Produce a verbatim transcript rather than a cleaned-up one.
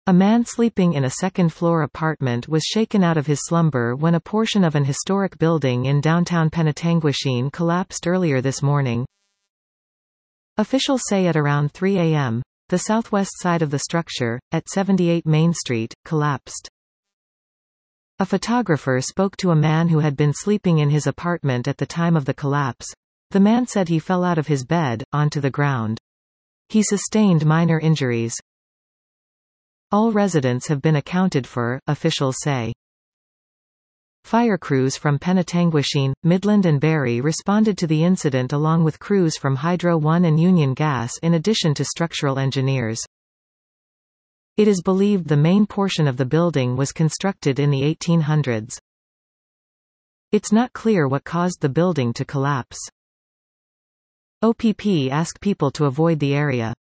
A man sleeping in a second-floor apartment was shaken out of his slumber when a portion of an historic building in downtown Penetanguishene collapsed earlier this morning. Officials say at around three a m, the southwest side of the structure, at seventy-eight Main Street, collapsed. A photographer spoke to a man who had been sleeping in his apartment at the time of the collapse. The man said he fell out of his bed, onto the ground. He sustained minor injuries. All residents have been accounted for, officials say. Fire crews from Penetanguishene, Midland and Barrie responded to the incident along with crews from Hydro One and Union Gas in addition to structural engineers. It is believed the main portion of the building was constructed in the eighteen hundreds. It's not clear what caused the building to collapse. O P P asked people to avoid the area.